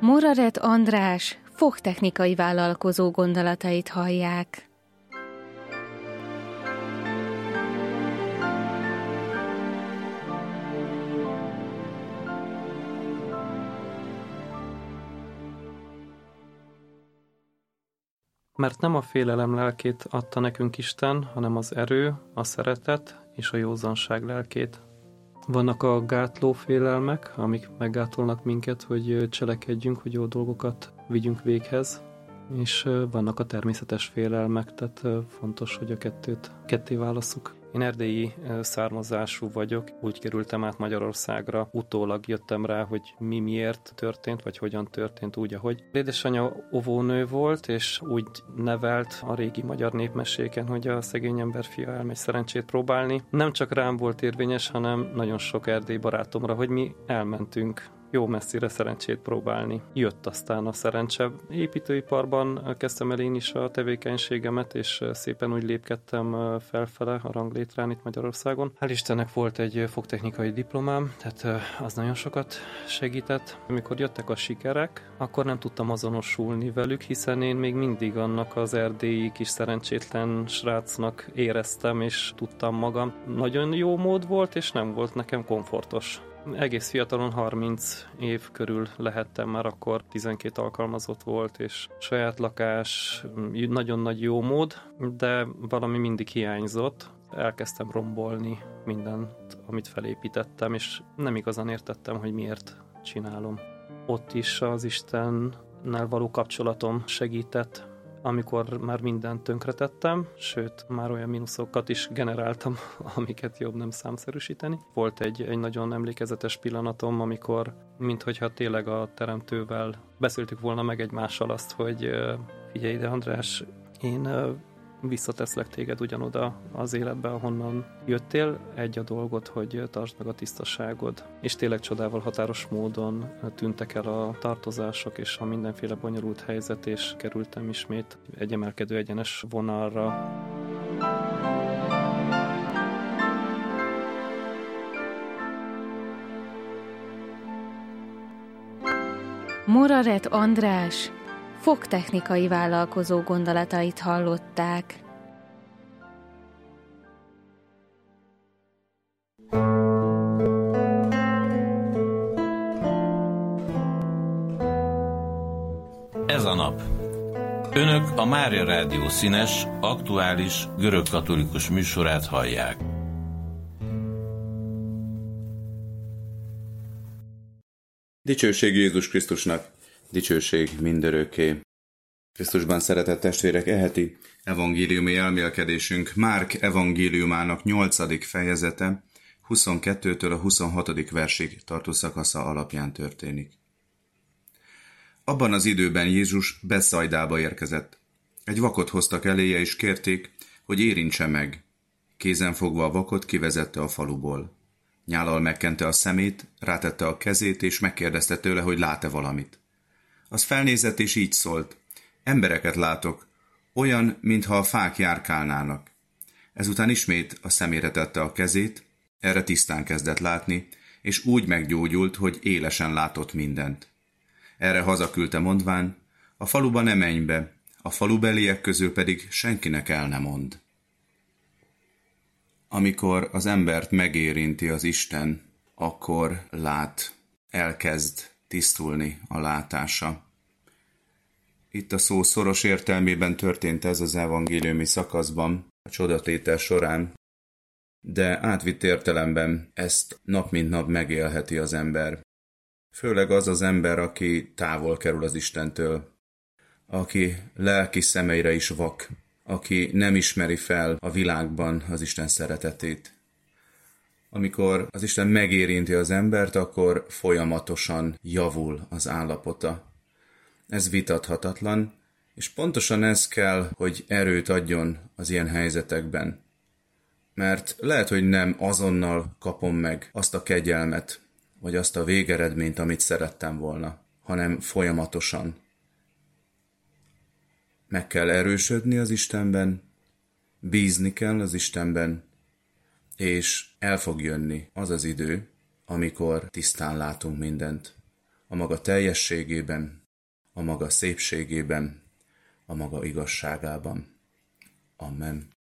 Moraret András fogtechnikai vállalkozó gondolatait hallják. Mert nem a félelem lelkét adta nekünk Isten, hanem az erő, a szeretet és a józanság lelkét. Vannak a gátló félelmek, amik meggátolnak minket, hogy cselekedjünk, hogy jó dolgokat vigyünk véghez, és vannak a természetes félelmek, tehát fontos, hogy a kettőt ketté válasszuk. Én erdélyi származású vagyok, úgy kerültem át Magyarországra, utólag jöttem rá, hogy mi miért történt, vagy hogyan történt úgy, ahogy. Édesanyja óvónő volt, és úgy nevelt a régi magyar népmeséken, hogy a szegény ember fia elmegy szerencsét próbálni. Nem csak rám volt érvényes, hanem nagyon sok erdélyi barátomra, hogy mi elmentünk jó messzire szerencsét próbálni. Jött aztán a szerencse. Építőiparban kezdtem el én is a tevékenységemet, és szépen úgy lépkedtem felfele a ranglétrán itt Magyarországon. Hál' Istennek volt egy fogtechnikai diplomám, tehát az nagyon sokat segített. Amikor jöttek a sikerek, akkor nem tudtam azonosulni velük, hiszen én még mindig annak az erdélyi kis szerencsétlen srácnak éreztem, és tudtam magam. Nagyon jó mód volt, és nem volt nekem komfortos. Egész fiatalon, 30 év körül lehettem már, akkor 12 alkalmazott volt, és saját lakás, nagyon nagy jó mód, de valami mindig hiányzott. Elkezdtem rombolni mindent, amit felépítettem, és nem igazán értettem, hogy miért csinálom. Ott is az Istennel való kapcsolatom segített, amikor már mindent tönkretettem, sőt, már olyan mínuszokat is generáltam, amiket jobb nem számszerűsíteni. Volt egy nagyon emlékezetes pillanatom, amikor, minthogyha tényleg a teremtővel beszéltük volna meg egymással azt, hogy figyelj ide, András, én visszateszlek téged ugyanoda az életbe, ahonnan jöttél, egy a dolgot, hogy tartsd meg a tisztaságod. És tényleg csodával határos módon tűntek el a tartozások és a mindenféle bonyolult helyzet, és kerültem ismét egy emelkedő egyenes vonalra. Moraret András fogtechnikai vállalkozó gondolatait hallották. Ez a nap. Önök a Mária Rádió színes, aktuális, görögkatolikus műsorát hallják. Dicsőség Jézus Krisztusnak, dicsőség mindörökké. Krisztusban szeretett testvérek, heti evangéliumi elmélkedésünk Márk evangéliumának 8. fejezete 22-től a 26. versig tartó szakasza alapján történik. Abban az időben Jézus Betszaidába érkezett. Egy vakot hoztak eléje, és kérték, hogy érintse meg. Kézen fogva a vakot kivezette a faluból. Nyállal megkente a szemét, rátette a kezét, és megkérdezte tőle, hogy lát-e valamit. Az felnézett, és így szólt: embereket látok, olyan, mintha a fák járkálnának. Ezután ismét a szemére tette a kezét, erre tisztán kezdett látni, és úgy meggyógyult, hogy élesen látott mindent. Erre hazaküldte mondván: a faluba ne menj be, a falubeliek közül pedig senkinek el ne mondd. Amikor az embert megérinti az Isten, akkor lát, elkezd tisztulni a látása. Itt a szó szoros értelmében történt ez az evangéliumi szakaszban, a csodatétel során, de átvitt értelemben ezt nap mint nap megélheti az ember. Főleg az az ember, aki távol kerül az Istentől, aki lelki szemeire is vak, aki nem ismeri fel a világban az Isten szeretetét. Amikor az Isten megérinti az embert, akkor folyamatosan javul az állapota. Ez vitathatatlan, és pontosan ez kell, hogy erőt adjon az ilyen helyzetekben. Mert lehet, hogy nem azonnal kapom meg azt a kegyelmet, vagy azt a végeredményt, amit szerettem volna, hanem folyamatosan. Meg kell erősödni az Istenben, bízni kell az Istenben, és el fog jönni az az idő, amikor tisztán látunk mindent, a maga teljességében, a maga szépségében, a maga igazságában. Amen.